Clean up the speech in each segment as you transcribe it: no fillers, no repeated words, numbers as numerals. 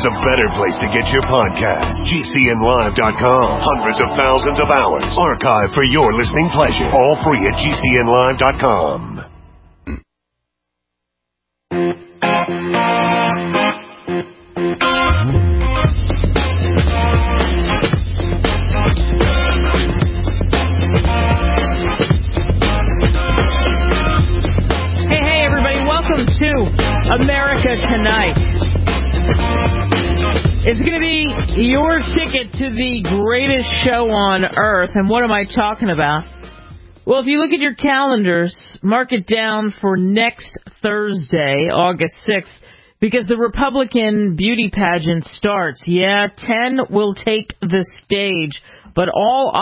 there's a better place to get your podcast. GCNlive.com. Hundreds of thousands of hours archived for your listening pleasure. All free at GCNlive.com. Hey, everybody. Welcome to America Tonight. It's going to be your ticket to the greatest show on earth. And what am I talking about? Well, if you look at your calendars, mark it down for next Thursday, August 6th, because the Republican beauty pageant starts. Yeah, 10 will take the stage, but all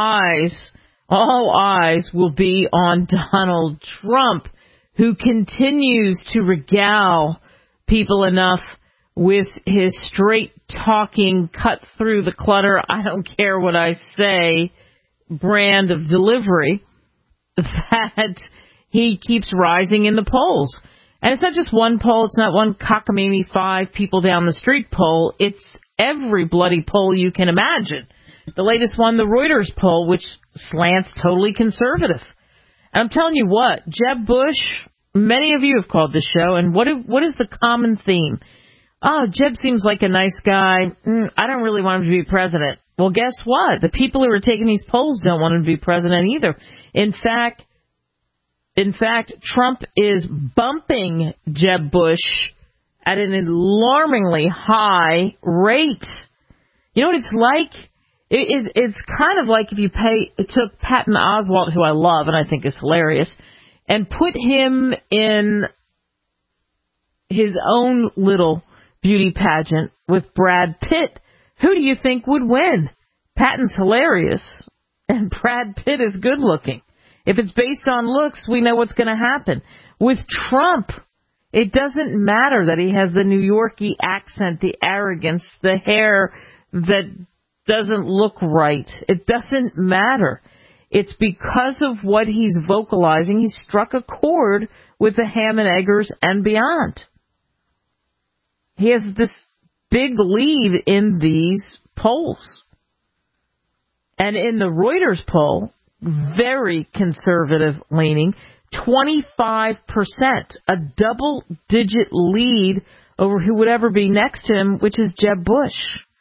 eyes will be on Donald Trump, who continues to regale people enough with his straight-talking, cut-through-the-clutter, I don't care what I say brand of delivery that he keeps rising in the polls. And it's not just one poll. It's not one cockamamie 5 people down the street poll. It's every bloody poll you can imagine. The latest one, the Reuters poll, which slants totally conservative. And I'm telling you what, Jeb Bush, many of you have called this show, and what is the common theme? Oh, Jeb seems like a nice guy. I don't really want him to be president. Well, guess what? The people who are taking these polls don't want him to be president either. In fact, Trump is bumping Jeb Bush at an alarmingly high rate. You know what it's like? It's kind of like if you took Patton Oswalt, who I love and I think is hilarious, and put him in his own little beauty pageant with Brad Pitt. Who do you think would win? Patton's hilarious, and Brad Pitt is good looking. If it's based on looks, we know what's going to happen. With Trump, it doesn't matter that he has the New Yorkie accent, the arrogance, the hair that doesn't look right. It doesn't matter. It's because of what he's vocalizing. He struck a chord with the ham and eggers and beyond. He has this big lead in these polls. And in the Reuters poll, very conservative leaning, 25%, a double-digit lead over who would ever be next to him, which is Jeb Bush.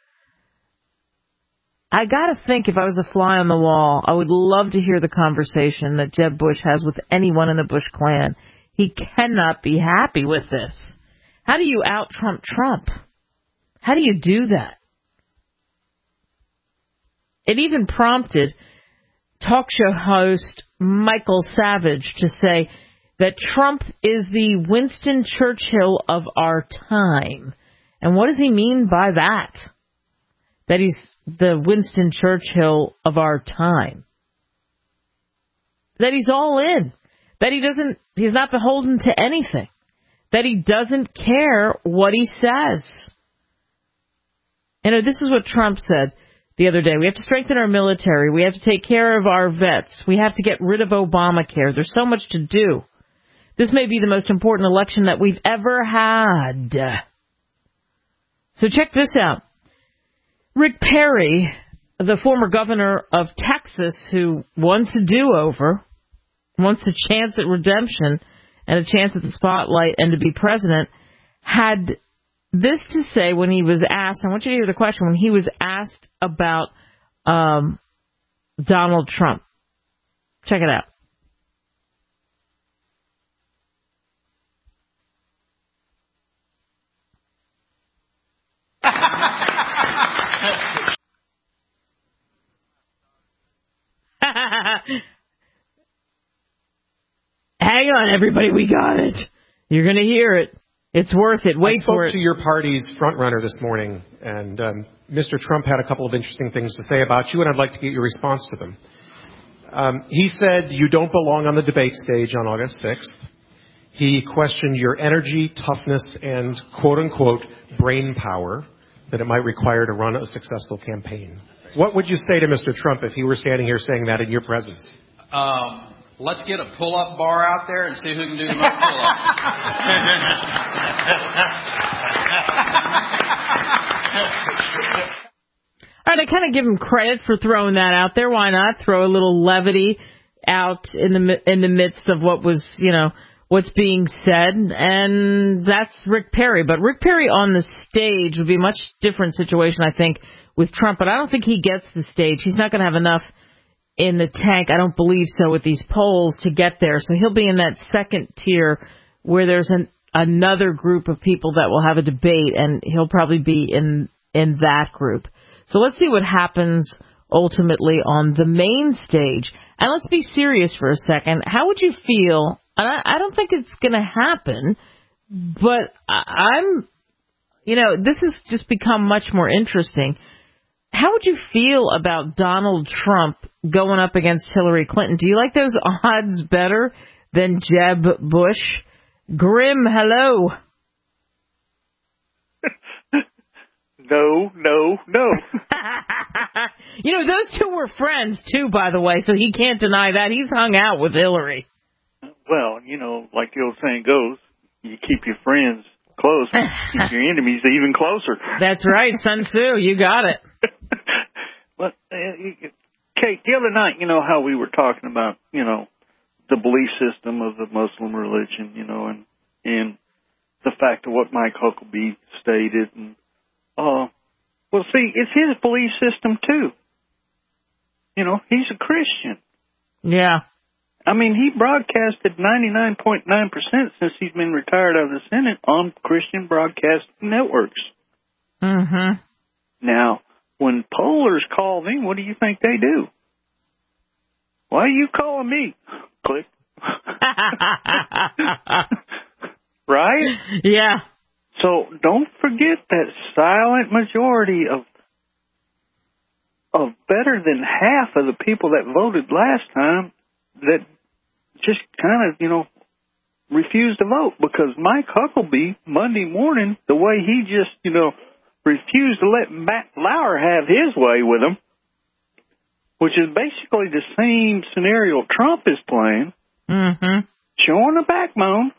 I got to think if I was a fly on the wall, I would love to hear the conversation that Jeb Bush has with anyone in the Bush clan. He cannot be happy with this. How do you out-Trump Trump? How do you do that? It even prompted talk show host Michael Savage to say that Trump is the Winston Churchill of our time. And what does he mean by that? That he's the Winston Churchill of our time. That he's all in. That he's not beholden to anything. That he doesn't care what he says. You know, this is what Trump said the other day. We have to strengthen our military. We have to take care of our vets. We have to get rid of Obamacare. There's so much to do. This may be the most important election that we've ever had. So check this out. Rick Perry, the former governor of Texas, who wants a do-over, wants a chance at redemption and a chance at the spotlight and to be president, had this to say when he was asked, I want you to hear the question, when he was asked about Donald Trump. Check it out. Hang on, everybody, we got it. You're going to hear it. It's worth it. Wait for it. I spoke to your party's frontrunner this morning, and Mr. Trump had a couple of interesting things to say about you, and I'd like to get your response to them. He said you don't belong on the debate stage on August 6th. He questioned your energy, toughness, and quote-unquote brain power that it might require to run a successful campaign. What would you say to Mr. Trump if he were standing here saying that in your presence? Let's get a pull-up bar out there and see who can do the most pull-ups. All right, I kind of give him credit for throwing that out there. Why not throw a little levity out in the midst of what was, what's being said? And that's Rick Perry. But Rick Perry on the stage would be a much different situation, I think, with Trump. But I don't think he gets the stage. He's not going to have enough in the tank, I don't believe so, with these polls to get there. So he'll be in that second tier where there's another group of people that will have a debate, and he'll probably be in that group. So let's see what happens ultimately on the main stage. And let's be serious for a second. How would you feel? And I don't think it's going to happen, but this has just become much more interesting. How would you feel about Donald Trump going up against Hillary Clinton? Do you like those odds better than Jeb Bush? Grim, hello. No. Those two were friends, too, by the way, so he can't deny that. He's hung out with Hillary. Well, like the old saying goes, you keep your friends close, keep your enemies even closer. That's right, Sun Tzu, you got it. But, Kate, the other night, how we were talking about, the belief system of the Muslim religion, and the fact of what Mike Huckabee stated. And, well, see, it's his belief system, too. He's a Christian. Yeah. I mean, he broadcasted 99.9% since he's been retired out of the Senate on Christian broadcast networks. Mm-hmm. Now, when pollers call me, what do you think they do? Why are you calling me? Click. Right? Yeah. So don't forget that silent majority of better than half of the people that voted last time that just kind of, refused to vote, because Mike Huckabee, Monday morning, the way he just, refused to let Matt Lauer have his way with him, which is basically the same scenario Trump is playing, showing a backbone,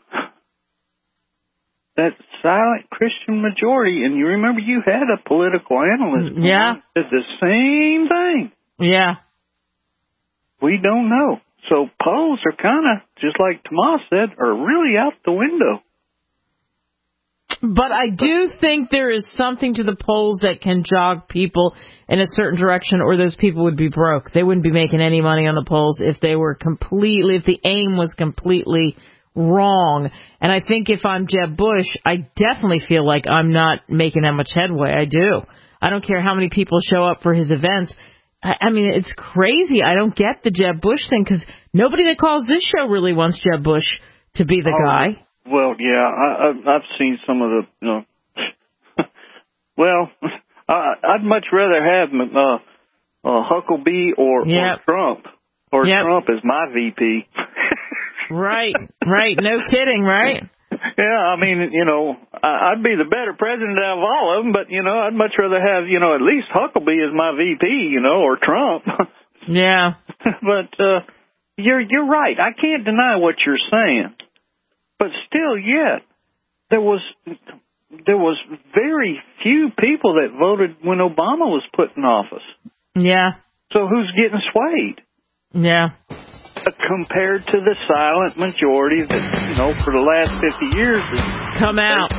that silent Christian majority. And you remember you had a political analyst. Yeah. Did the same thing. Yeah. We don't know. So polls are kind of, just like Tomas said, are really out the window. But I do think there is something to the polls that can jog people in a certain direction, or those people would be broke. They wouldn't be making any money on the polls if the aim was completely wrong. And I think if I'm Jeb Bush, I definitely feel like I'm not making that much headway. I do. I don't care how many people show up for his events. I mean, it's crazy. I don't get the Jeb Bush thing, because nobody that calls this show really wants Jeb Bush to be the guy. Well, yeah, I've seen some of the, well, I'd much rather have Huckabee or Trump, or Trump as my VP. Right. No kidding, right? Yeah, I mean, I'd be the better president out of all of them, but, I'd much rather have, at least Huckabee as my VP, or Trump. Yeah. But you're right. I can't deny what you're saying. But still, there was very few people that voted when Obama was put in office. Yeah. So who's getting swayed? Yeah. Compared to the silent majority that, for the last 50 years has come out.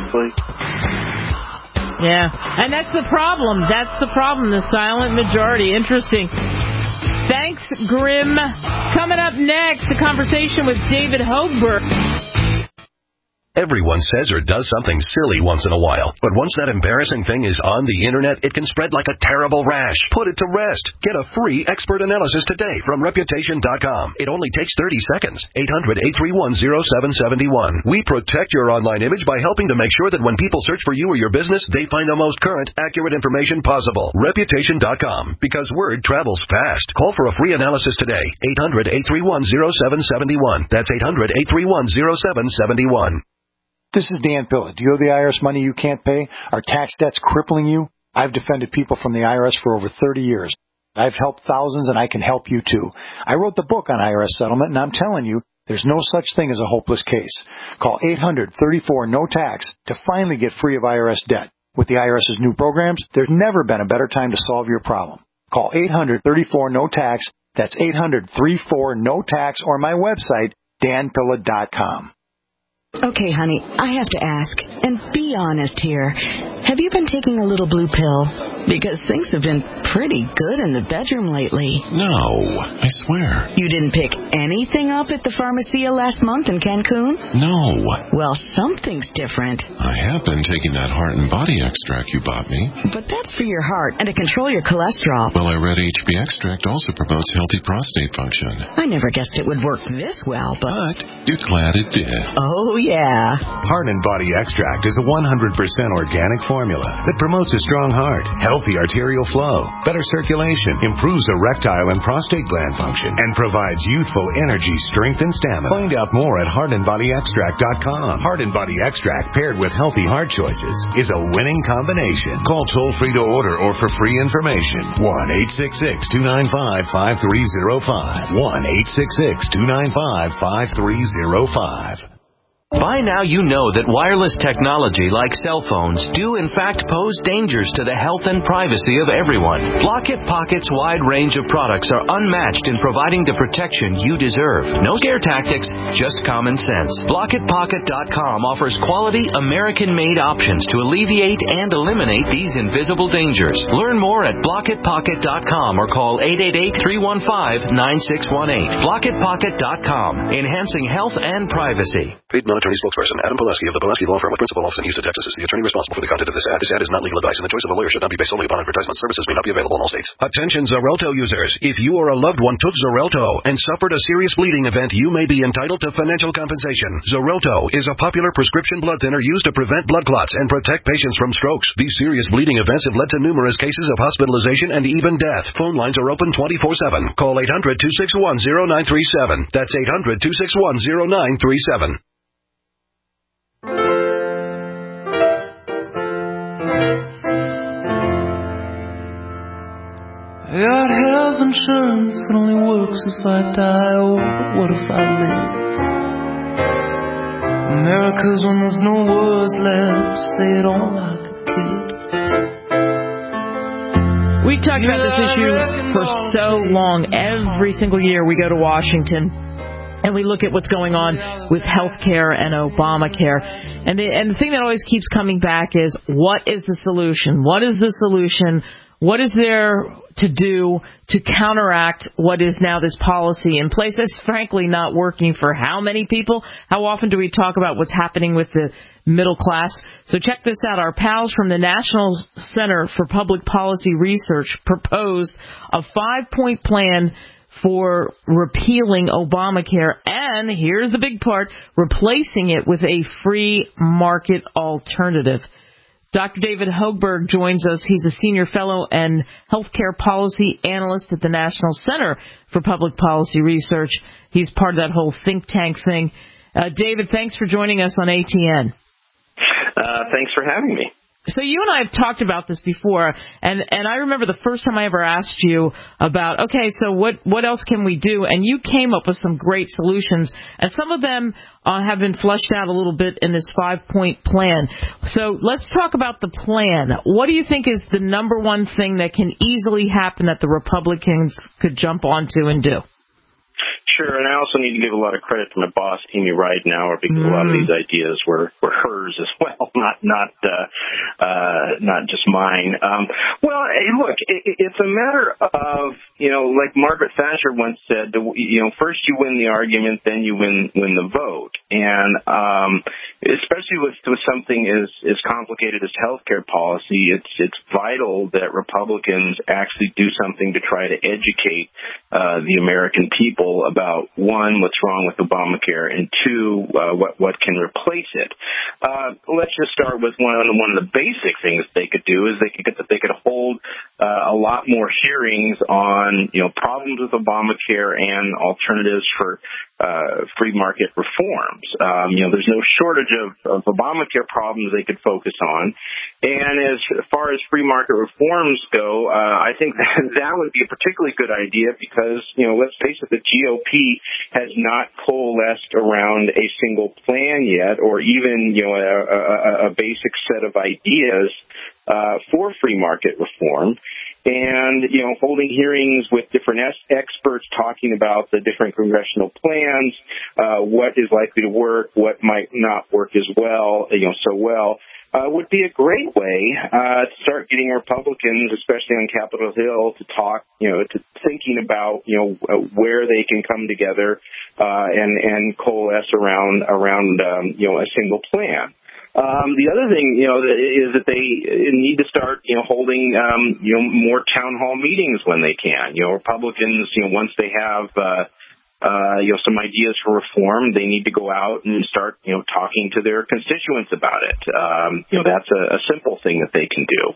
Yeah. And that's the problem. The silent majority. Interesting. Thanks, Grim. Coming up next, a conversation with David Hochberg. Everyone says or does something silly once in a while, but once that embarrassing thing is on the internet, it can spread like a terrible rash. Put it to rest. Get a free expert analysis today from Reputation.com. It only takes 30 seconds. 800-831-0771. We protect your online image by helping to make sure that when people search for you or your business, they find the most current, accurate information possible. Reputation.com. Because word travels fast. Call for a free analysis today. 800-831-0771. That's 800-831-0771. This is Dan Pilla. Do you owe the IRS money you can't pay? Are tax debts crippling you? I've defended people from the IRS for over 30 years. I've helped thousands, and I can help you too. I wrote the book on IRS settlement, and I'm telling you, there's no such thing as a hopeless case. Call 800-34-NO-TAX to finally get free of IRS debt. With the IRS's new programs, there's never been a better time to solve your problem. Call 800-34-NO-TAX. That's 800-34-NO-TAX, or my website, danpilla.com. Okay, honey, I have to ask, and be honest here. Have you been taking a little blue pill? Because things have been pretty good in the bedroom lately. No, I swear. You didn't pick anything up at the Pharmacia last month in Cancun? No. Well, something's different. I have been taking that heart and body extract you bought me. But that's for your heart and to control your cholesterol. Well, I read HB extract also promotes healthy prostate function. I never guessed it would work this well, but you're glad it did. Oh, yeah. Heart and Body Extract is a 100% organic formula that promotes a strong heart, healthy arterial flow, better circulation, improves erectile and prostate gland function, and provides youthful energy, strength, and stamina. Find out more at heartandbodyextract.com. Heart and Body Extract paired with healthy heart choices is a winning combination. Call toll-free to order or for free information. 1-866-295-5305. 1-866-295-5305. By now you know that wireless technology like cell phones do in fact pose dangers to the health and privacy of everyone. Block-It Pocket's wide range of products are unmatched in providing the protection you deserve. No scare tactics, just common sense. BlockItPocket.com offers quality American-made options to alleviate and eliminate these invisible dangers. Learn more at BlockItPocket.com or call 888-315-9618. BlockItPocket.com, enhancing health and privacy. Paid non-attorney spokesperson Adam Pulaski of the Pulaski Law Firm with principal office in Houston, Texas is the attorney responsible for the content of this ad. This ad is not legal advice, and the choice of a lawyer should not be based solely upon advertisement. Services may not be available in all states. Attention Xarelto users. If you or a loved one took Xarelto and suffered a serious bleeding event, you may be entitled to financial compensation. Xarelto is a popular prescription blood thinner used to prevent blood clots and protect patients from strokes. These serious bleeding events have led to numerous cases of hospitalization and even death. Phone lines are open 24/7. Call 800-261-0937. That's 800-261-0937. I got health insurance that only works if I die. Oh, what if I live? America's when there's no words left to say it all like a kid. We've talked about this issue for so long. Every single year we go to Washington and we look at what's going on with health care and Obamacare. And the thing that always keeps coming back is, what is the solution? What is the solution? What is there to do to counteract what is now this policy in place that's frankly not working for how many people? How often do we talk about what's happening with the middle class? So check this out. Our pals from the National Center for Public Policy Research proposed a 5-point plan for repealing Obamacare, and here's the big part, replacing it with a free market alternative. Dr. David Hochberg joins us. He's a senior fellow and healthcare policy analyst at the National Center for Public Policy Research. He's part of that whole think tank thing. David, thanks for joining us on ATN. Thanks for having me. So you and I have talked about this before, and I remember the first time I ever asked you about, okay, so what else can we do? And you came up with some great solutions, and some of them have been fleshed out a little bit in this 5-point plan. So let's talk about the plan. What do you think is the number one thing that can easily happen that the Republicans could jump onto and do? Sure, and I also need to give a lot of credit to my boss, Amy Ridenour, because a lot of these ideas were hers as well, not just mine. Well, look, it's a matter of, like Margaret Thatcher once said, first you win the argument, then you win the vote, and especially with something as complicated as healthcare policy, it's vital that Republicans actually do something to try to educate the American people about, one, what's wrong with Obamacare, and two, what can replace it. Let's just start with one of the basic things they could do is they could hold a lot more hearings on, problems with Obamacare and alternatives for free market reforms. There's no shortage of Obamacare problems they could focus on. And as far as free market reforms go, I think that would be a particularly good idea because, let's face it, the GOP has not coalesced around a single plan yet, or even, a basic set of ideas for free market reform. And, holding hearings with different experts talking about the different congressional plans, what is likely to work, what might not work as well, would be a great way to start getting Republicans, especially on Capitol Hill, to talk, to thinking about, where they can come together and coalesce around a single plan. The other thing, is that they need to start, holding, more town hall meetings when they can. Republicans, once they have, some ideas for reform, they need to go out and start, talking to their constituents about it. That's a simple thing that they can do.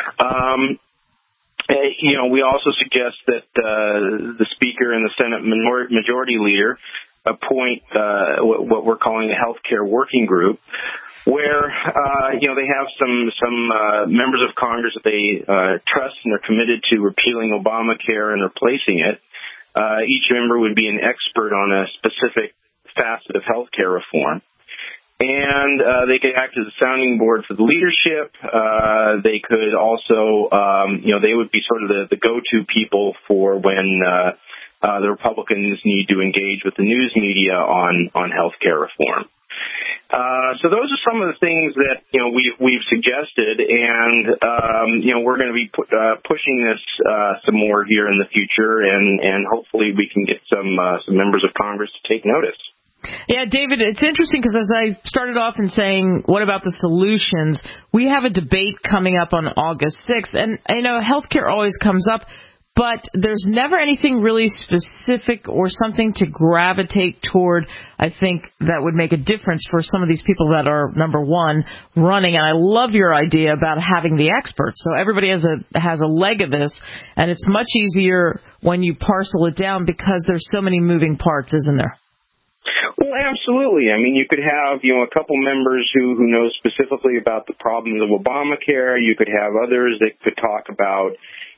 We also suggest that the Speaker and the Senate Majority Leader appoint what we're calling a healthcare working group, where they have some members of Congress that they trust and are committed to repealing Obamacare and replacing it. Each member would be an expert on a specific facet of healthcare reform. And they could act as a sounding board for the leadership. They could also, they would be sort of the go-to people for when the Republicans need to engage with the news media on healthcare reform. So those are some of the things that we've suggested, and we're going to be pushing this some more here in the future, and hopefully we can get some members of Congress to take notice. Yeah, David, it's interesting because as I started off in saying, what about the solutions? We have a debate coming up on August 6th, and healthcare always comes up. But there's never anything really specific or something to gravitate toward, I think, that would make a difference for some of these people that are, number one, running. And I love your idea about having the experts. So everybody has a leg of this, and it's much easier when you parcel it down because there's so many moving parts, isn't there? Well, absolutely. I mean, you could have, a couple members who know specifically about the problems of Obamacare. You could have others that could talk about,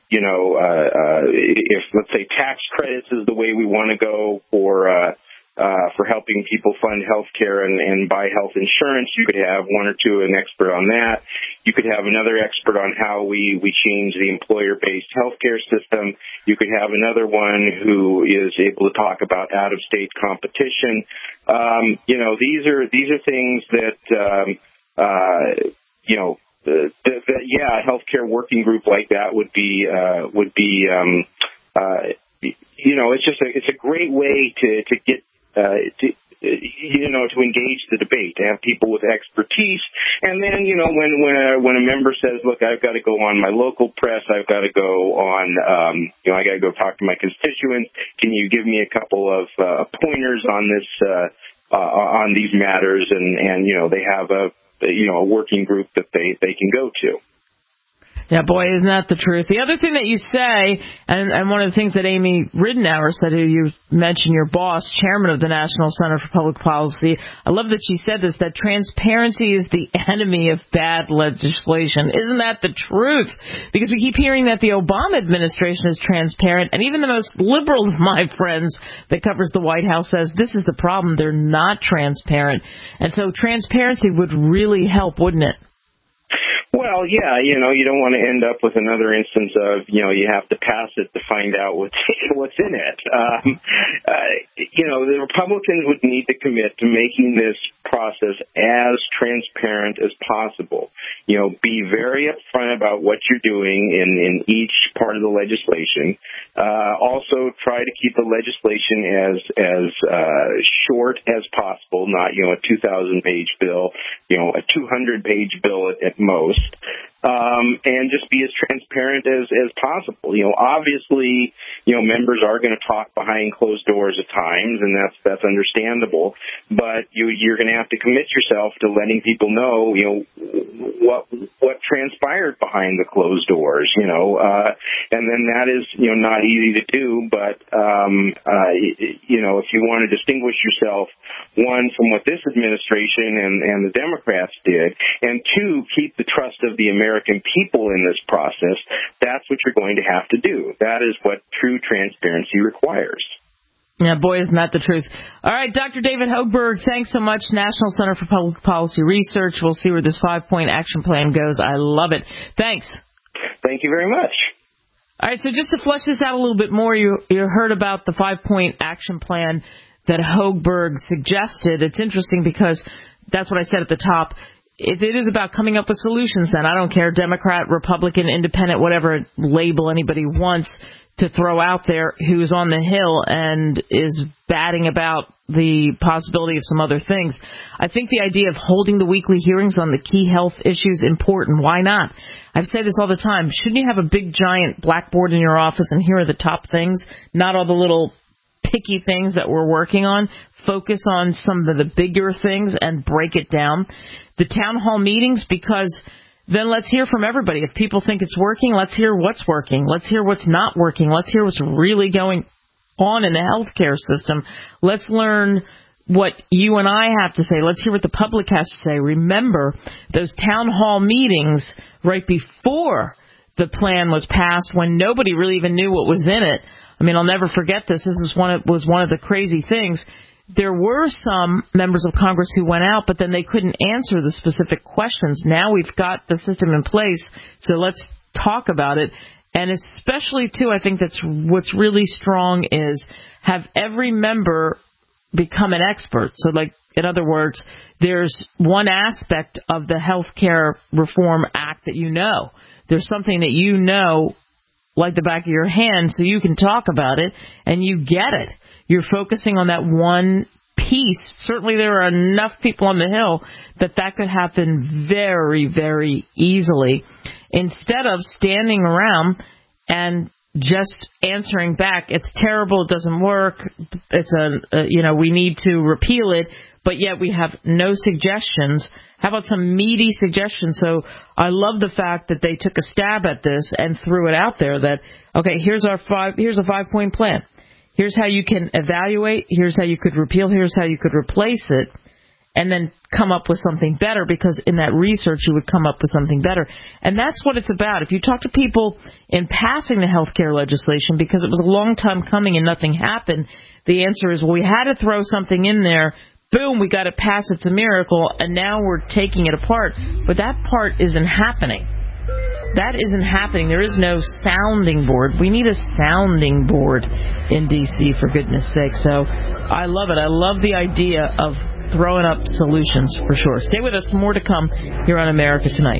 if, let's say, tax credits is the way we want to go for helping people fund health care and buy health insurance, you could have one or two an expert on that. You could have another expert on how we change the employer-based health care system. You could have another one who is able to talk about out-of-state competition. These are things that, a healthcare working group like that would be it's a great way to get to engage the debate, to have people with expertise. And then, when a member says, look, I've got to go on my local press, I've got to go on, I got to go talk to my constituents. Can you give me a couple of pointers on this, on these matters? And they have a working group that they can go to. Yeah, boy, isn't that the truth. The other thing that you say, and one of the things that Amy Ridenour said, who you mentioned, your boss, chairman of the National Center for Public Policy, I love that she said this, that transparency is the enemy of bad legislation. Isn't that the truth? Because we keep hearing that the Obama administration is transparent, and even the most liberal of my friends that covers the White House says this is the problem. They're not transparent. And so transparency would really help, wouldn't it? Well, yeah, you don't want to end up with another instance of, you have to pass it to find out what's in it. The Republicans would need to commit to making this process as transparent as possible. Be very upfront about what you're doing in each part of the legislation. Also try to keep the legislation as short as possible, not, a 2,000-page bill, a 200-page bill at most. and just be as transparent as possible. Obviously, members are going to talk behind closed doors at times, and that's understandable. But you're going to have to commit yourself to letting people know, what transpired behind the closed doors. And then that is, not easy to do. But if you want to distinguish yourself, one, from what this administration and the Democrats did, and two, keep the trust of the American people in this process, that's what you're going to have to do. That is what true transparency requires. Yeah, boy, isn't that the truth. All right, Dr. David Hochberg, thanks so much. National Center for Public Policy Research. We'll see where this 5-point action plan goes. I love it. Thanks. Thank you very much. All right, so just to flesh this out a little bit more, you heard about the 5-point action plan that Hochberg suggested. It's interesting because that's what I said at the top. If it is about coming up with solutions, then I don't care, Democrat, Republican, Independent, whatever label anybody wants to throw out there who's on the Hill and is batting about the possibility of some other things. I think the idea of holding the weekly hearings on the key health issues is important. Why not? I've said this all the time. Shouldn't you have a big, giant blackboard in your office and here are the top things, not all the little picky things that we're working on? Focus on some of the bigger things and break it down. The town hall meetings, because then let's hear from everybody. If people think it's working, let's hear what's working. Let's hear what's not working. Let's hear what's really going on in the healthcare system. Let's learn what you and I have to say. Let's hear what the public has to say. Remember, those town hall meetings right before the plan was passed, when nobody really even knew what was in it. I mean, I'll never forget this. This was one of the crazy things. There were some members of Congress who went out, but then they couldn't answer the specific questions. Now we've got the system in place, so let's talk about it. And especially, too, I think that's what's really strong is have every member become an expert. So, like, in other words, there's one aspect of the Health Care Reform Act that you know. There's something that you know like the back of your hand, so you can talk about it and you get it. You're focusing on that one piece. Certainly there are enough people on the Hill that could happen very, very easily. Instead of standing around and just answering back, it's terrible, it doesn't work, we need to repeal it, but yet we have no suggestions. How about some meaty suggestions? So I love the fact that they took a stab at this and threw it out there that, okay, here's a 5-point plan. Here's how you can evaluate. Here's how you could repeal. Here's how you could replace it. And then come up with something better, because in that research you would come up with something better. And that's what it's about. If you talk to people in passing the health care legislation, because it was a long time coming and nothing happened, the answer is, well, we had to throw something in there. Boom, we got it passed. It's a miracle. And now we're taking it apart. But that part isn't happening. That isn't happening. There is no sounding board. We need a sounding board in D.C., for goodness sake. So I love it. I love the idea of throwing up solutions, for sure. Stay with us. More to come here on America Tonight.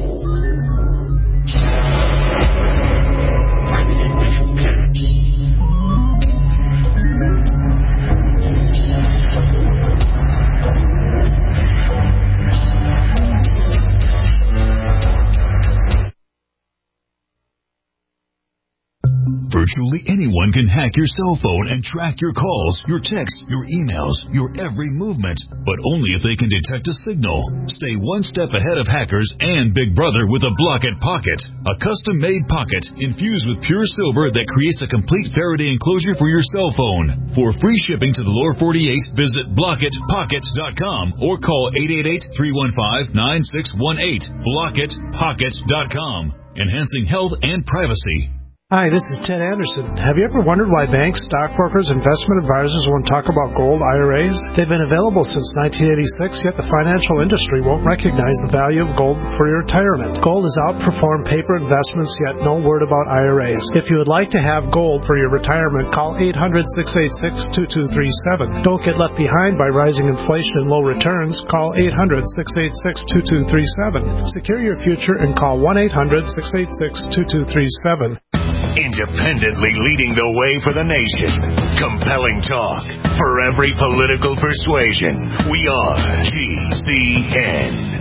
Virtually anyone can hack your cell phone and track your calls, your texts, your emails, your every movement, but only if they can detect a signal. Stay one step ahead of hackers and Big Brother with a Block-It Pocket, a custom-made pocket infused with pure silver that creates a complete Faraday enclosure for your cell phone. For free shipping to the lower 48, visit blockitpocket.com or call 888-315-9618. blockitpocket.com, enhancing health and privacy. Hi, this is Ted Anderson. Have you ever wondered why banks, stockbrokers, investment advisors won't talk about gold IRAs? They've been available since 1986, yet the financial industry won't recognize the value of gold for your retirement. Gold has outperformed paper investments, yet no word about IRAs. If you would like to have gold for your retirement, call 800-686-2237. Don't get left behind by rising inflation and low returns. Call 800-686-2237. Secure your future and call 1-800-686-2237. Independently leading the way for the nation. Compelling talk for every political persuasion. We are GCN.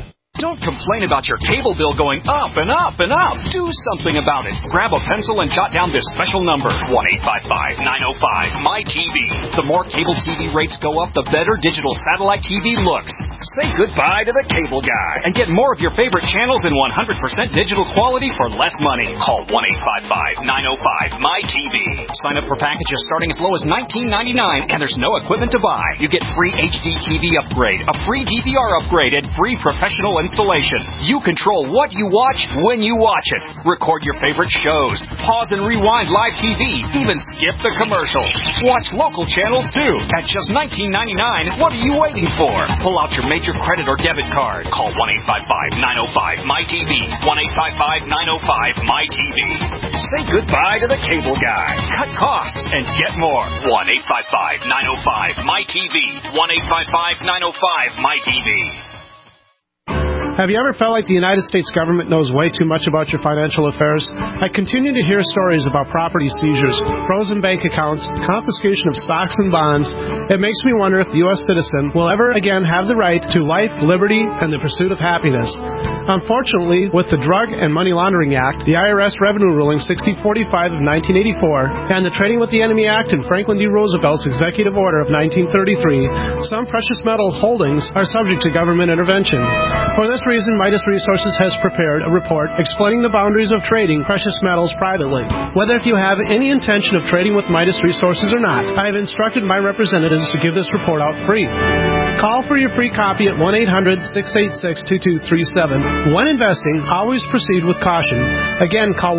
Don't complain about your cable bill going up and up and up. Do something about it. Grab a pencil and jot down this special number, 1-855-905-MY-TV. The more cable TV rates go up, the better digital satellite TV looks. Say goodbye to the cable guy and get more of your favorite channels in 100% digital quality for less money. Call 1-855-905-MY-TV. Sign up for packages starting as low as $19.99, and there's no equipment to buy. You get free HD TV upgrade, a free DVR upgrade, and free professional installation. You control what you watch when you watch it. Record your favorite shows. Pause and rewind live TV. Even skip the commercials. Watch local channels too. At just $19.99, what are you waiting for? Pull out your major credit or debit card. Call 1-855-905-MY-TV. 1-855-905-MY-TV. Say goodbye to the cable guy. Cut costs and get more. 1-855-905-MY-TV. 1-855-905-MY-TV. Have you ever felt like the United States government knows way too much about your financial affairs? I continue to hear stories about property seizures, frozen bank accounts, confiscation of stocks and bonds. It makes me wonder if the U.S. citizen will ever again have the right to life, liberty, and the pursuit of happiness. Unfortunately, with the Drug and Money Laundering Act, the IRS Revenue Ruling 6045 of 1984, and the Trading with the Enemy Act and Franklin D. Roosevelt's Executive Order of 1933, some precious metal holdings are subject to government intervention. For this reason, Midas Resources has prepared a report explaining the boundaries of trading precious metals privately. Whether if you have any intention of trading with Midas Resources or not, I have instructed my representatives to give this report out free. Call for your free copy at 1-800-686-2237. When investing, always proceed with caution. Again, call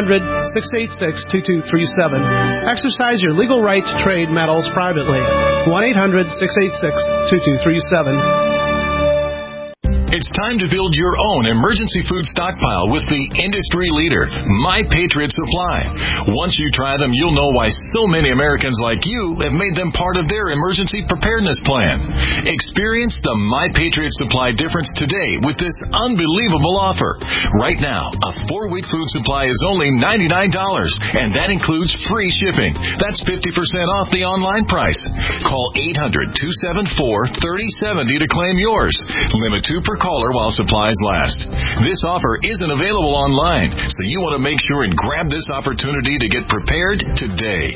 1-800-686-2237. Exercise your legal right to trade metals privately. 1-800-686-2237. It's time to build your own emergency food stockpile with the industry leader, My Patriot Supply. Once you try them, you'll know why so many Americans like you have made them part of their emergency preparedness plan. Experience the My Patriot Supply difference today with this unbelievable offer. Right now, a 4-week food supply is only $99, and that includes free shipping. That's 50% off the online price. Call 800-274-3070 to claim yours. Limit 2 per caller while supplies last. This offer isn't available online, so you want to make sure and grab this opportunity to get prepared today.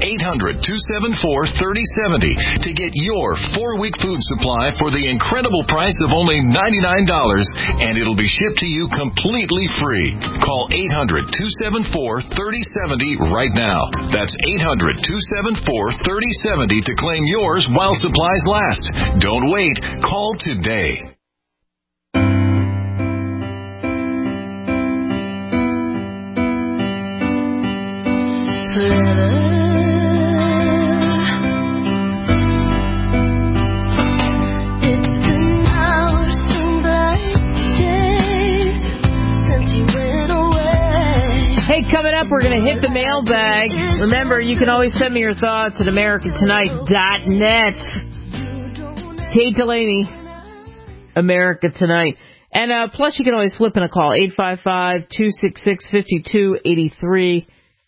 800-274-3070 to get your 4-week food supply for the incredible price of only $99, and it'll be shipped to you completely free. Call 800-274-3070 right now. That's 800-274-3070 to claim yours while supplies last. Don't wait. Call today. Hey, coming up, we're going to hit the mailbag. Remember, you can always send me your thoughts at americatonight.net. Kate Delaney, America Tonight. And plus, you can always flip in a call, 855-266-5283,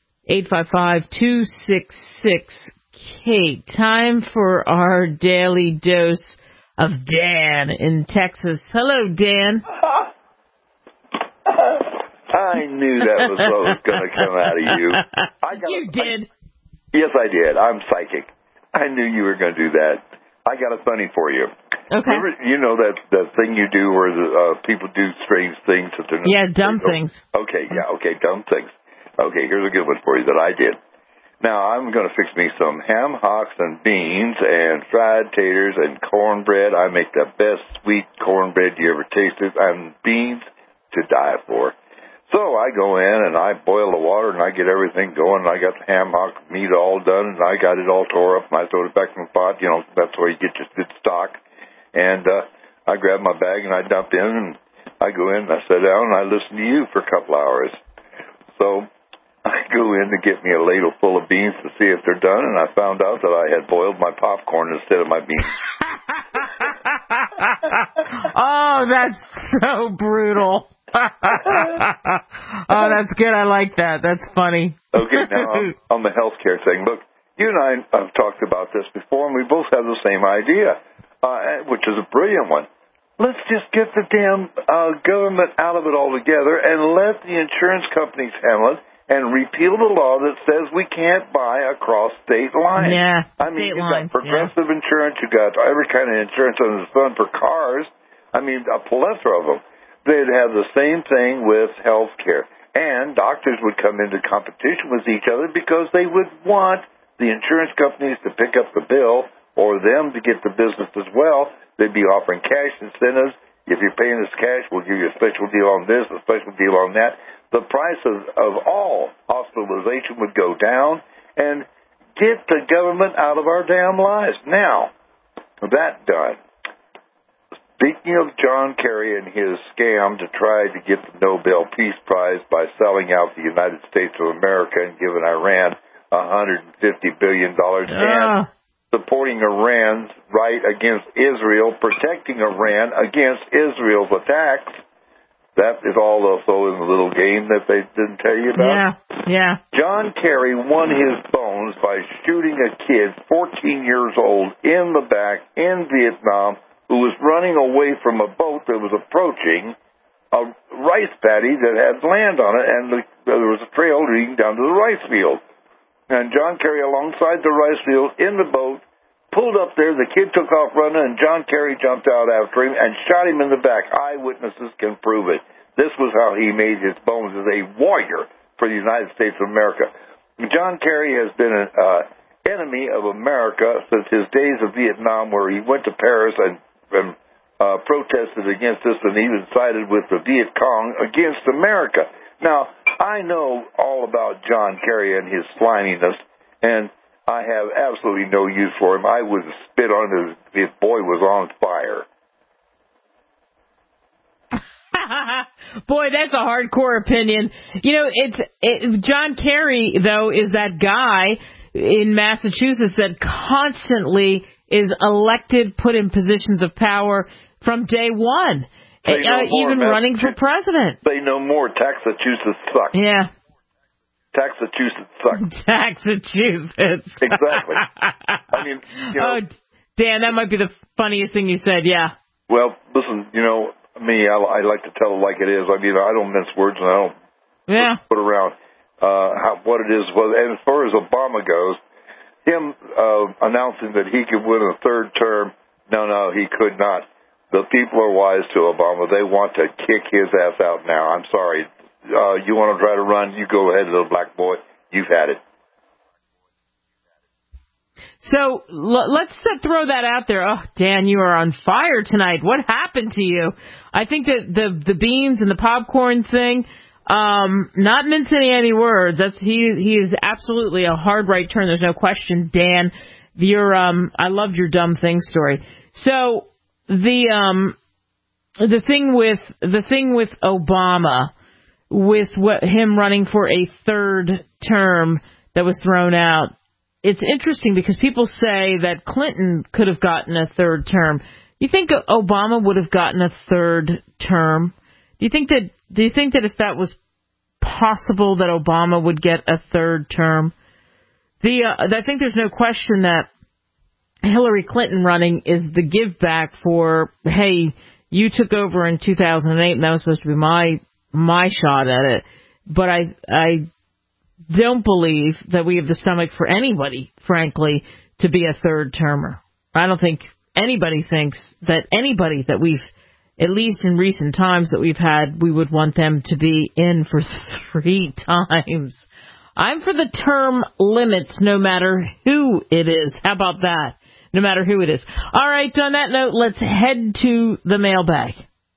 855-266-KATE. Time for our daily dose of Dan in Texas. Hello, Dan. I knew that was what was going to come out of you. You did. Yes, I did. I'm psychic. I knew you were going to do that. I got a funny for you. Okay. Remember, you know that thing you do where people do strange things? Dumb things. Okay, dumb things. Okay, here's a good one for you that I did. Now, I'm going to fix me some ham hocks and beans and fried taters and cornbread. I make the best sweet cornbread you ever tasted, and beans to die for. So I go in and I boil the water and I get everything going. And I got the ham hock meat all done and I got it all tore up and I throw it back in the pot. You know, that's where you get your good stock. And I grab my bag and I dump in and I go in and I sit down and I listen to you for a couple hours. So I go in to get me a ladle full of beans to see if they're done, and I found out that I had boiled my popcorn instead of my beans. Oh, that's so brutal. Oh, that's good. I like that. That's funny. Okay, now on the healthcare thing. Look, you and I have talked about this before, and we both have the same idea, which is a brilliant one. let's just get the damn government out of it altogether and let the insurance companies handle it and repeal the law that says we can't buy across state lines. Yeah, I mean, you've got progressive insurance, you've got every kind of insurance under the sun for cars. I mean, a plethora of them. They'd have the same thing with health care. And doctors would come into competition with each other because they would want the insurance companies to pick up the bill or them to get the business as well. They'd be offering cash incentives. If you're paying us cash, we'll give you a special deal on this, a special deal on that. The price of all hospitalization would go down and get the government out of our damn lives. Now, that done. Speaking of John Kerry and his scam to try to get the Nobel Peace Prize by selling out the United States of America and giving Iran $150 billion and supporting Iran's right against Israel, protecting Iran against Israel's attacks, that is all also in the little game that they didn't tell you about. Yeah. John Kerry won his bones by shooting a kid, 14 years old, in the back in Vietnam, who was running away from a boat that was approaching a rice paddy that had land on it, and there was a trail leading down to the rice field. And John Kerry, alongside the rice field, in the boat, pulled up there. The kid took off running, and John Kerry jumped out after him and shot him in the back. Eyewitnesses can prove it. This was how he made his bones as a warrior for the United States of America. John Kerry has been an enemy of America since his days of Vietnam, where he went to Paris and protested against this and even sided with the Viet Cong against America. Now, I know all about John Kerry and his sliminess, and I have absolutely no use for him. I would spit on him if his boy was on fire. Boy, that's a hardcore opinion. You know, John Kerry, though, is that guy in Massachusetts that constantly is elected, put in positions of power from day one, even running for president. They know more. Massachusetts sucks. Yeah. Massachusetts sucks. Massachusetts. Exactly. I mean, you know. Oh, Dan, that might be the funniest thing you said, yeah. Well, listen, you know, me, I like to tell it like it is. I mean, I don't mince words and I don't put around what it is. And as far as Obama goes, him announcing that he could win a third term, no, he could not. The people are wise to Obama. They want to kick his ass out now. I'm sorry. You want to try to run, you go ahead, little black boy. You've had it. So let's throw that out there. Oh, Dan, you are on fire tonight. What happened to you? I think that the beans and the popcorn thing, not mincing any words. He is absolutely a hard right turn. There's no question. Dan, I loved your dumb thing story. So the thing with Obama, with him running for a third term that was thrown out. It's interesting because people say that Clinton could have gotten a third term. You think Obama would have gotten a third term? Do you think that if that was possible that Obama would get a third term? I think there's no question that Hillary Clinton running is the give back for, hey, you took over in 2008 and that was supposed to be my shot at it. But I don't believe that we have the stomach for anybody, frankly, to be a third termer. I don't think anybody thinks that anybody that we've, at least in recent times that we've had, we would want them to be in for 3 times. I'm for the term limits no matter who it is. How about that? No matter who it is. All right, on that note, let's head to the mailbag.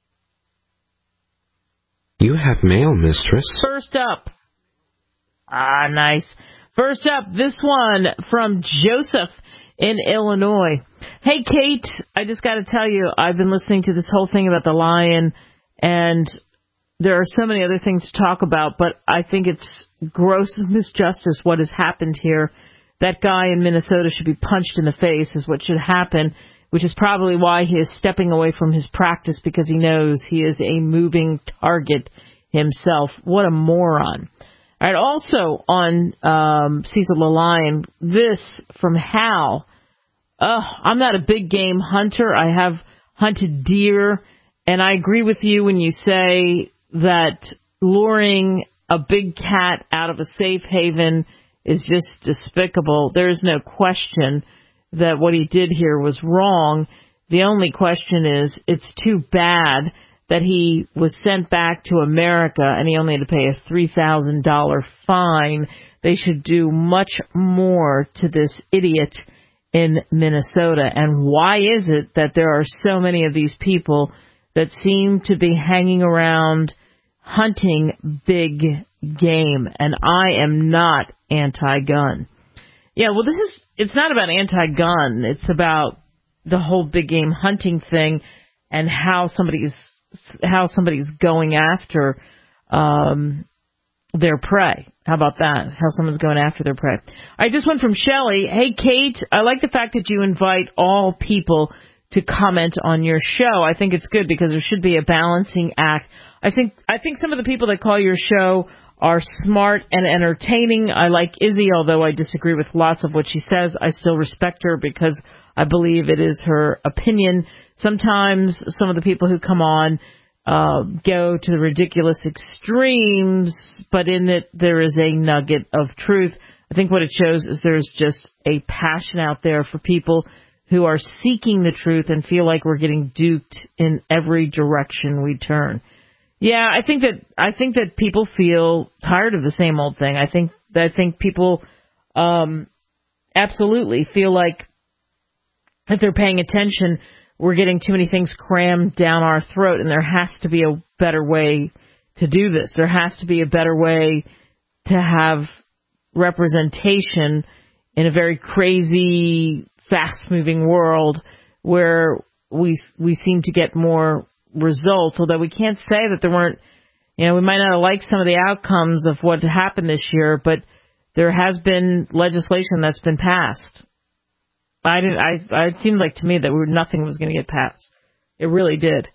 You have mail, mistress. First up. Nice. First up, this one from Joseph in Illinois. Hey, Kate, I just got to tell you, I've been listening to this whole thing about the lion, and there are so many other things to talk about, but I think it's gross misjustice what has happened here. That guy in Minnesota should be punched in the face is what should happen, which is probably why he is stepping away from his practice, because he knows he is a moving target himself. What a moron. All right, also on Cecil the Lion, this from Hal. I'm not a big game hunter. I have hunted deer And I agree with you when you say that luring a big cat out of a safe haven is just despicable. There's no question that what he did here was wrong. The only question is, it's too bad that he was sent back to America and he only had to pay a $3,000 fine. They should do much more to this idiot in Minnesota. And why is it that there are so many of these people that seem to be hanging around hunting big game? And I am not anti-gun. Yeah, well, it's not about anti-gun. It's about the whole big game hunting thing and how somebody's going after their prey. How about that? How someone's going after their prey. I just went from Shelley. Hey, Kate, I like the fact that you invite all people to comment on your show. I think it's good because there should be a balancing act. I think some of the people that call your show are smart and entertaining. I like Izzy, although I disagree with lots of what she says. I still respect her because I believe it is her opinion. Sometimes some of the people who come on go to the ridiculous extremes, but in it there is a nugget of truth. I think what it shows is there's just a passion out there for people who are seeking the truth and feel like we're getting duped in every direction we turn. Yeah, I think that people feel tired of the same old thing. I think people absolutely feel like if they're paying attention, we're getting too many things crammed down our throat, and there has to be a better way to do this. There has to be a better way to have representation in a very crazy, fast-moving world where we seem to get more results, although we can't say that there weren't, we might not have liked some of the outcomes of what happened this year, but there has been legislation that's been passed. It seemed like to me that nothing was going to get passed. It really did.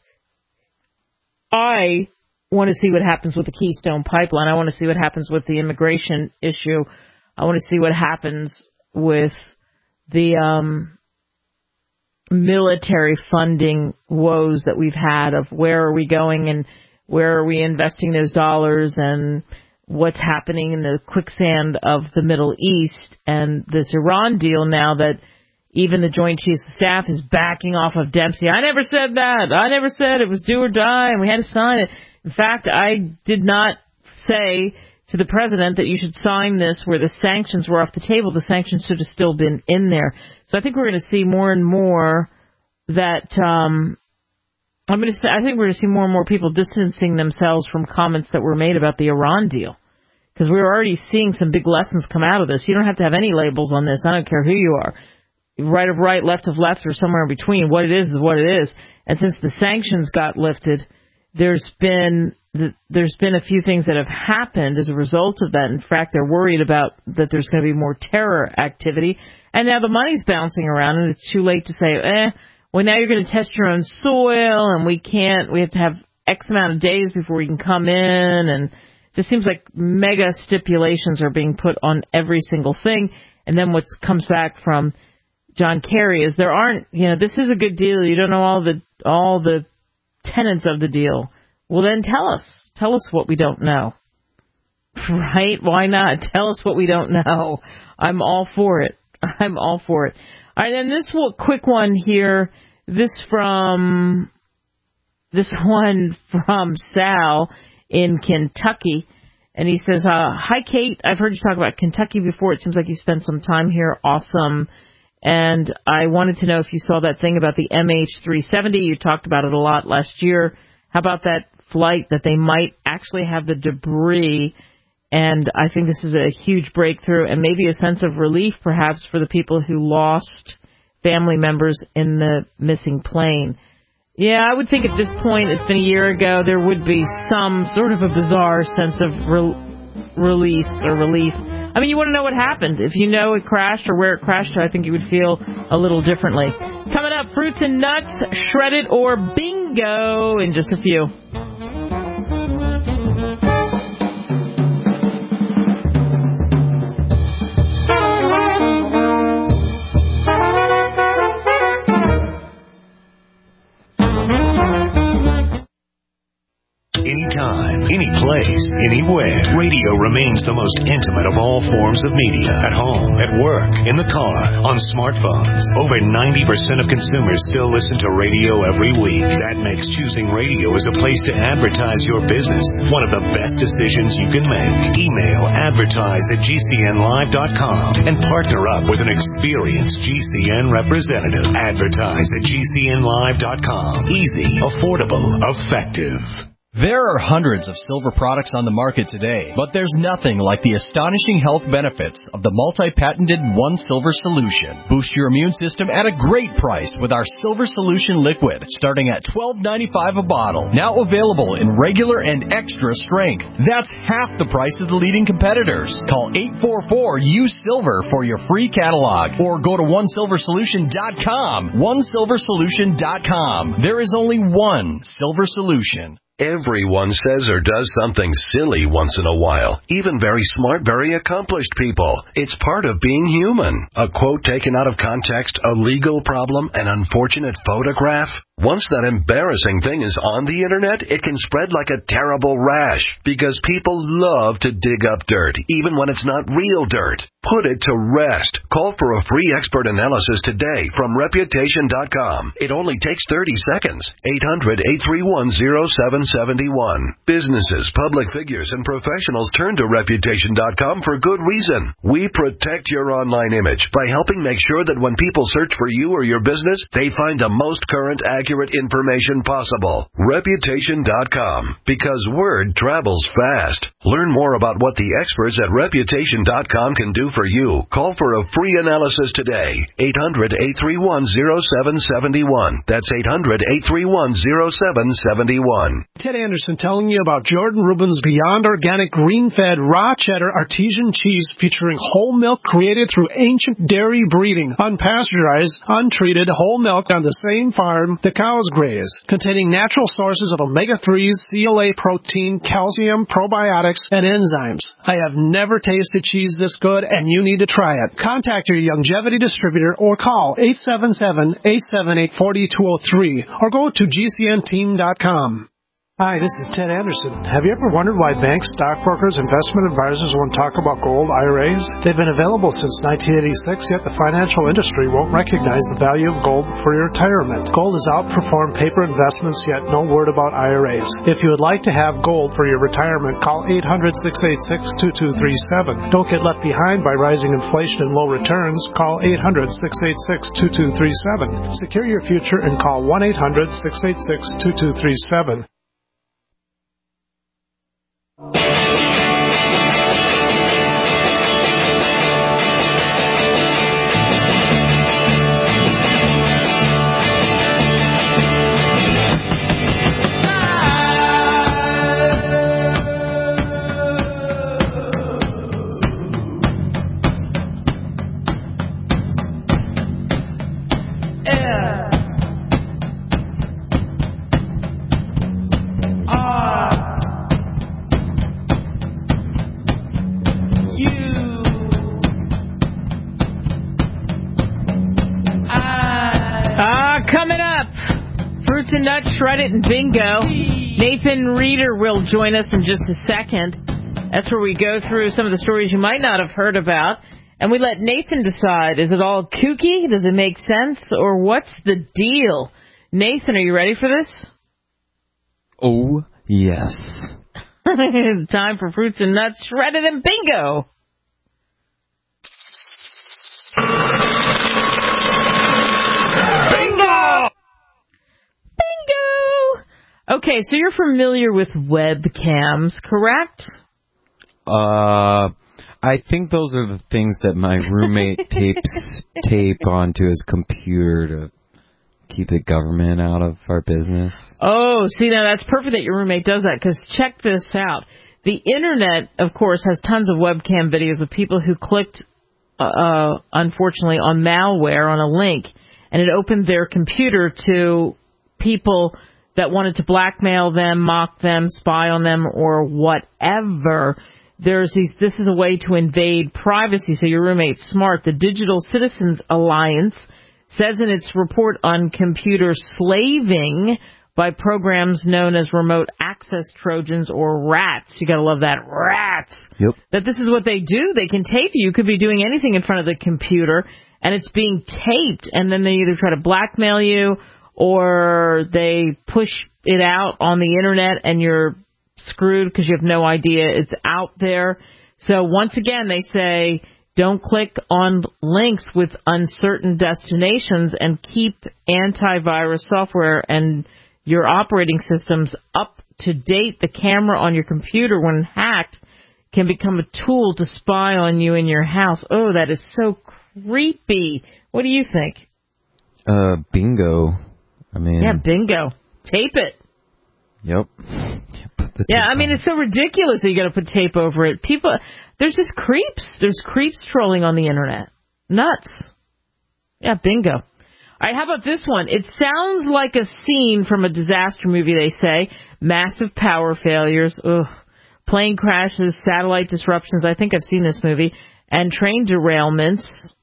I want to see what happens with the Keystone Pipeline. I want to see what happens with the immigration issue. I want to see what happens with the military funding woes that we've had of where are we going and where are we investing those dollars and what's happening in the quicksand of the Middle East and this Iran deal now that even the Joint Chiefs of Staff is backing off of Dempsey. I never said that. I never said it was do or die and we had to sign it. In fact, I did not say to the president that you should sign this where the sanctions were off the table. The sanctions should have still been in there. So I think we're going to see more and more that I think we're going to see more and more people distancing themselves from comments that were made about the Iran deal. Because we're already seeing some big lessons come out of this. You don't have to have any labels on this. I don't care who you are. Right of right, left of left, or somewhere in between. What it is what it is. And since the sanctions got lifted, there's been a few things that have happened as a result of that. In fact, they're worried about that there's going to be more terror activity. And now the money's bouncing around, and it's too late to say, well, now you're going to test your own soil, and we have to have X amount of days before we can come in. And it just seems like mega stipulations are being put on every single thing. And then what comes back from John Kerry is there aren't, this is a good deal. You don't know all the tenets of the deal. Well, then tell us what we don't know. Right? Why not? Tell us what we don't know. I'm all for it. All right, and this quick one here. This one from Sal in Kentucky. And he says, hi, Kate. I've heard you talk about Kentucky before. It seems like you spent some time here. Awesome. And I wanted to know if you saw that thing about the MH370. You talked about it a lot last year. How about that flight that they might actually have the debris? And I think this is a huge breakthrough and maybe a sense of relief perhaps for the people who lost family members in the missing plane. Yeah, I would think at this point, it's been a year ago, there would be some sort of a bizarre sense of relief. I mean, you want to know what happened. If you know it crashed or where it crashed, I think you would feel a little differently. Coming up, fruits and nuts, shredded or bingo in just a few. place, anywhere. Radio remains the most intimate of all forms of media. At home, at work, in the car, on smartphones. Over 90% of consumers still listen to radio every week. That makes choosing radio as a place to advertise your business one of the best decisions you can make. Email advertise@gcnlive.com and partner up with an experienced GCN representative. Advertise@gcnlive.com. Easy, affordable, effective. There are hundreds of silver products on the market today, but there's nothing like the astonishing health benefits of the multi-patented One Silver Solution. Boost your immune system at a great price with our Silver Solution Liquid, starting at $12.95 a bottle. Now available in regular and extra strength. That's half the price of the leading competitors. Call 844-USILVER for your free catalog, or go to OneSilverSolution.com. OneSilverSolution.com. There is only one Silver Solution. Everyone says or does something silly once in a while. Even very smart, very accomplished people. It's part of being human. A quote taken out of context, a legal problem, an unfortunate photograph. Once that embarrassing thing is on the internet, it can spread like a terrible rash because people love to dig up dirt, even when it's not real dirt. Put it to rest. Call for a free expert analysis today from Reputation.com. It only takes 30 seconds. 800-831-0771. Businesses, public figures, and professionals turn to Reputation.com for good reason. We protect your online image by helping make sure that when people search for you or your business, they find the most current, accurate information possible. Reputation.com, because word travels fast. Learn more about what the experts at Reputation.com can do for you. Call for a free analysis today. 800-831-0771. That's 800-831-0771. Ted Anderson telling you about Jordan Rubin's Beyond Organic Green-Fed Raw Cheddar Artesian Cheese featuring whole milk created through ancient dairy breeding, unpasteurized, untreated whole milk on the same farm the cows graze, containing natural sources of omega-3s, CLA protein, calcium, probiotics, and enzymes. I have never tasted cheese this good, and you need to try it. Contact your Longevity distributor or call 877-878-4203 or go to GCNteam.com. Hi, this is Ted Anderson. Have you ever wondered why banks, stockbrokers, investment advisors won't talk about gold IRAs? They've been available since 1986, yet the financial industry won't recognize the value of gold for your retirement. Gold has outperformed paper investments, yet no word about IRAs. If you would like to have gold for your retirement, call 800-686-2237. Don't get left behind by rising inflation and low returns. Call 800-686-2237. Secure your future and call 1-800-686-2237. Coming up, Fruits and Nuts, Shred It, and Bingo. Nathan Reeder will join us in just a second. That's where we go through some of the stories you might not have heard about. And we let Nathan decide, is it all kooky? Does it make sense? Or what's the deal? Nathan, are you ready for this? Oh, yes. Time for Fruits and Nuts, Shred It, and Bingo. Okay, so you're familiar with webcams, correct? I think those are the things that my roommate tape onto his computer to keep the government out of our business. Oh, see, now that's perfect that your roommate does that, because check this out. The Internet, of course, has tons of webcam videos of people who clicked, unfortunately, on malware on a link, and it opened their computer to people that wanted to blackmail them, mock them, spy on them, or whatever. This is a way to invade privacy, so your roommate's smart. The Digital Citizens Alliance says in its report on computer slaving, by programs known as remote access Trojans or rats. You gotta love that, rats. Yep. That this is what they do. They can tape you. You could be doing anything in front of the computer, and it's being taped, and then they either try to blackmail you or they push it out on the internet and you're screwed because you have no idea it's out there. So once again, they say don't click on links with uncertain destinations and keep antivirus software and your operating systems up to date. The camera on your computer, when hacked, can become a tool to spy on you in your house. Oh, that is so creepy. What do you think? Bingo. I mean... Yeah, bingo. Tape it. Yep. Yeah, I mean, it's so ridiculous that you got to put tape over it. People, there's just creeps. There's creeps trolling on the internet. Nuts. Yeah, bingo. All right, how about this one? It sounds like a scene from a disaster movie, they say. Massive power failures, plane crashes, satellite disruptions. I think I've seen this movie. And train derailments.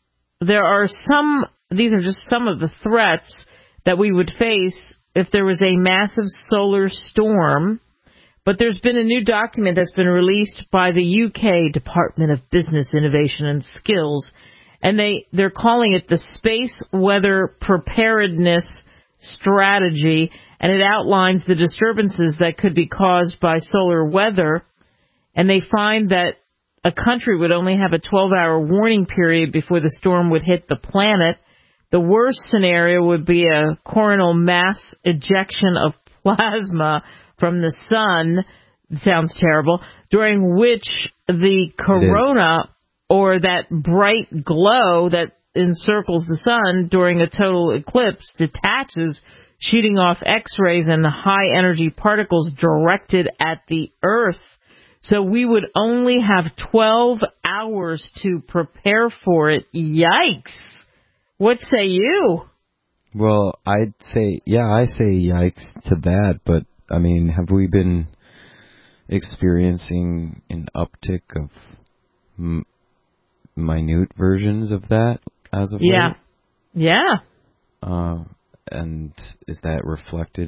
These are just some of the threats that we would face if there was a massive solar storm. But there's been a new document that's been released by the UK Department of Business, Innovation and Skills, and they're calling it the Space Weather Preparedness Strategy, and it outlines the disturbances that could be caused by solar weather, and they find that a country would only have a 12-hour warning period before the storm would hit the planet. The worst scenario would be a coronal mass ejection of plasma from the sun. Sounds terrible. During which the corona, or that bright glow that encircles the sun during a total eclipse, detaches, shooting off X-rays and high-energy particles directed at the Earth. So we would only have 12 hours to prepare for it. Yikes! What say you? Well, I say yikes to that, but, I mean, have we been experiencing an uptick of minute versions of that as of late? Yeah. And is that reflected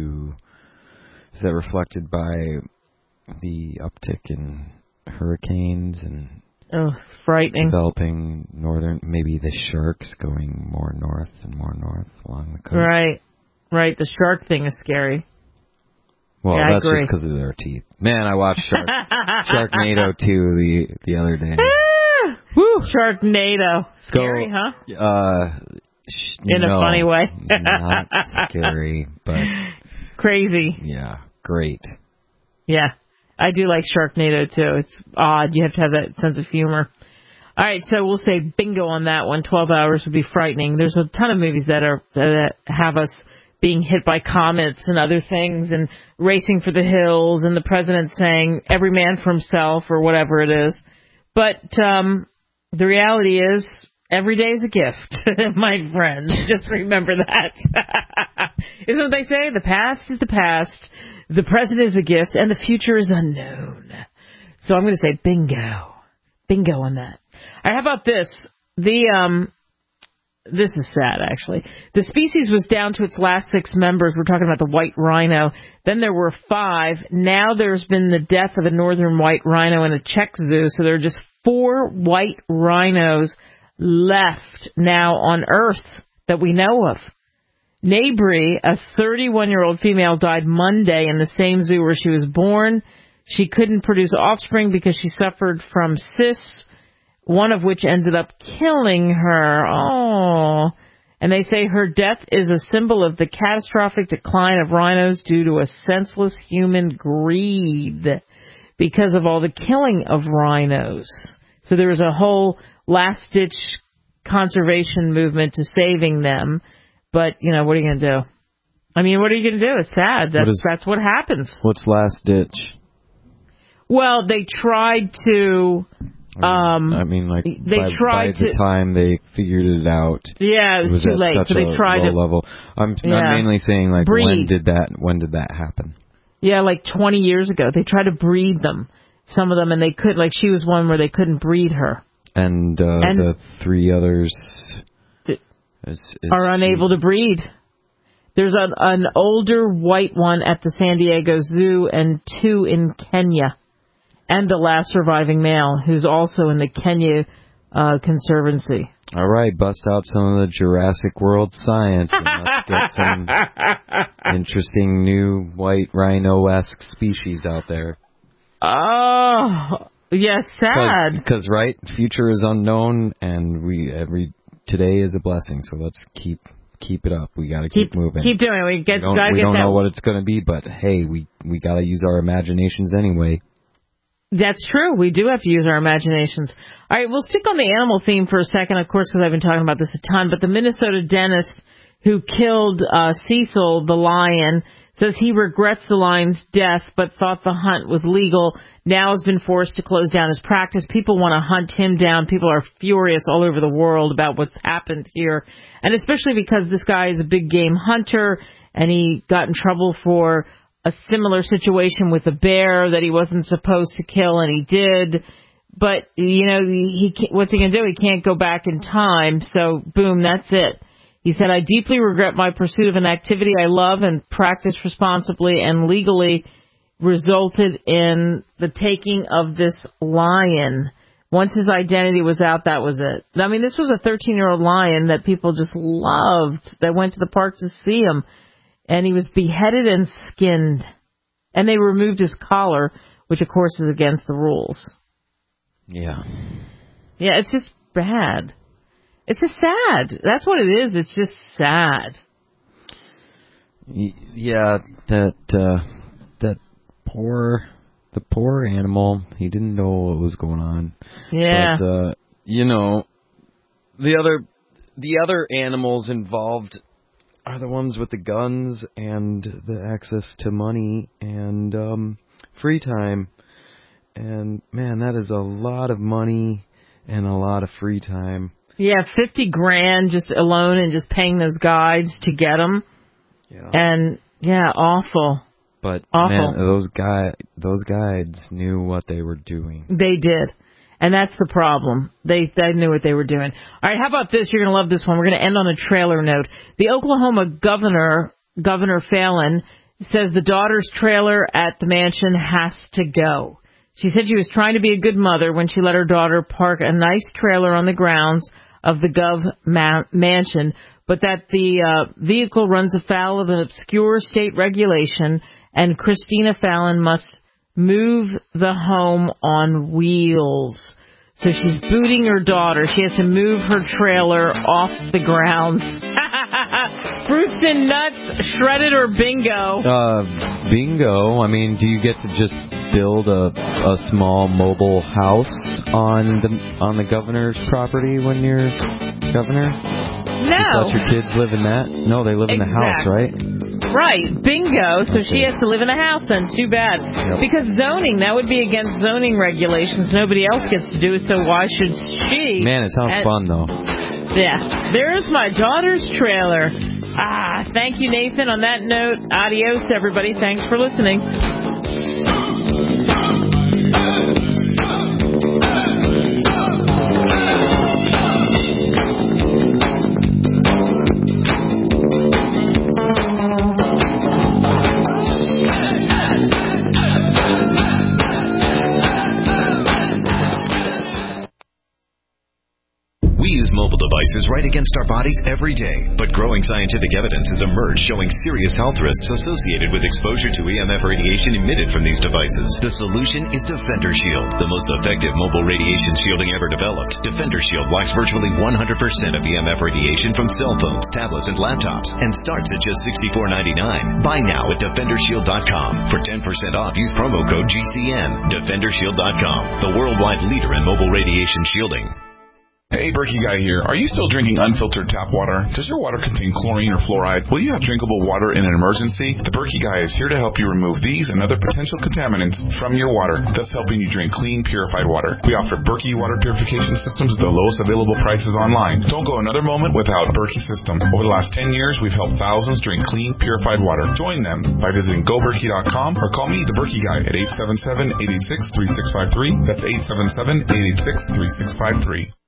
by the uptick in hurricanes and frightening developing maybe the sharks going more north and more north along the coast? Right. The shark thing is scary. Well, yeah, that's just because of their teeth. Man, I watched Sharknado 2 the other day. Woo! Sharknado. Scary, huh? In a funny way. Not scary, but crazy. Yeah, great. Yeah, I do like Sharknado too. It's odd. You have to have that sense of humor. All right, so we'll say bingo on that one. 12 hours would be frightening. There's a ton of movies that have us being hit by comets and other things, and racing for the hills, and the president saying every man for himself or whatever it is. But the reality is, every day is a gift, my friends. Just remember that. Isn't what they say? The past is the past, the present is a gift, and the future is unknown. So I'm going to say bingo. Bingo on that. All right, how about this? This is sad, actually. The species was down to its last 6 members. We're talking about the white rhino. Then there were 5. Now there's been the death of a northern white rhino in a Czech zoo. So there are just 4 white rhinos left now on Earth that we know of. Nabri, a 31-year-old female, died Monday in the same zoo where she was born. She couldn't produce offspring because she suffered from cysts, one of which ended up killing her. Oh. And they say her death is a symbol of the catastrophic decline of rhinos due to a senseless human greed because of all the killing of rhinos. So there was a whole last-ditch conservation movement to saving them. But, what are you going to do? I mean, what are you going to do? It's sad. That's what happens. What's last ditch? Well, they tried to... by the time they figured it out, yeah, it was too late. So they tried low level. I'm mainly saying, when did that happen? Yeah, 20 years ago, they tried to breed them, some of them, and they could. She was one where they couldn't breed her, and the 3 others are unable to breed. There's an older white one at the San Diego Zoo and 2 in Kenya. And the last surviving male, who's also in the Kenya Conservancy. All right, bust out some of the Jurassic World science and let's get some interesting new white rhino-esque species out there. Oh, yes, sad. Because right, future is unknown, and today is a blessing. So let's keep it up. We got to keep moving. Keep doing it. We don't know what it's going to be, but hey, we got to use our imaginations anyway. That's true. We do have to use our imaginations. All right, we'll stick on the animal theme for a second, of course, because I've been talking about this a ton. But the Minnesota dentist who killed Cecil the lion says he regrets the lion's death, but thought the hunt was legal. Now has been forced to close down his practice. People want to hunt him down. People are furious all over the world about what's happened here, and especially because this guy is a big game hunter, and he got in trouble for a similar situation with a bear that he wasn't supposed to kill, and he did. But, you know, what's he going to do? He can't go back in time, so boom, that's it. He said, I deeply regret my pursuit of an activity I love and practice responsibly and legally resulted in the taking of this lion. Once his identity was out, that was it. I mean, this was a 13-year-old lion that people just loved, that went to the park to see him. And he was beheaded and skinned. And they removed his collar, which, of course, is against the rules. Yeah. Yeah, it's just bad. It's just sad. That's what it is. It's just sad. Yeah, that poor animal, he didn't know what was going on. Yeah. But, you know, the other animals involved are the ones with the guns and the access to money and free time. And, man, that is a lot of money and a lot of free time. Yeah, $50,000 just alone and just paying those guides to get them. Yeah. And, yeah, awful. But, awful. Man, those guides knew what they were doing. They did. And that's the problem. They knew what they were doing. All right, how about this? You're going to love this one. We're going to end on a trailer note. The Oklahoma Governor Phelan, says the daughter's trailer at the mansion has to go. She said she was trying to be a good mother when she let her daughter park a nice trailer on the grounds of the Gov mansion, but that the vehicle runs afoul of an obscure state regulation, and Christina Phelan must move the home on wheels. So she's booting her daughter. She has to move her trailer off the grounds. Fruits and nuts, shredded or bingo? Bingo. I mean, do you get to just build a small mobile house on the governor's property when you're governor? No. Just let your kids live in that? No, they live in the house, right? Right, bingo. So she has to live in a house then. Too bad. Yep. Because zoning, that would be against zoning regulations. Nobody else gets to do it, so why should she? Man, it sounds fun, though. Yeah. There's my daughter's trailer. Thank you, Nathan. On that note, adios, everybody. Thanks for listening. Devices right against our bodies every day, but growing scientific evidence has emerged showing serious health risks associated with exposure to EMF radiation emitted from these devices. The solution is Defender Shield, the most effective mobile radiation shielding ever developed. Defender Shield blocks virtually 100% of EMF radiation from cell phones, tablets, and laptops, and starts at just $64.99. Buy now at DefenderShield.com. For 10% off, use promo code GCN. DefenderShield.com, the worldwide leader in mobile radiation shielding. Hey, Berkey Guy here. Are you still drinking unfiltered tap water? Does your water contain chlorine or fluoride? Will you have drinkable water in an emergency? The Berkey Guy is here to help you remove these and other potential contaminants from your water, thus helping you drink clean, purified water. We offer Berkey water purification systems at the lowest available prices online. Don't go another moment without Berkey system. Over the last 10 years, we've helped thousands drink clean, purified water. Join them by visiting GoBerkey.com or call me, the Berkey Guy, at 877-886-3653. That's 877-886-3653.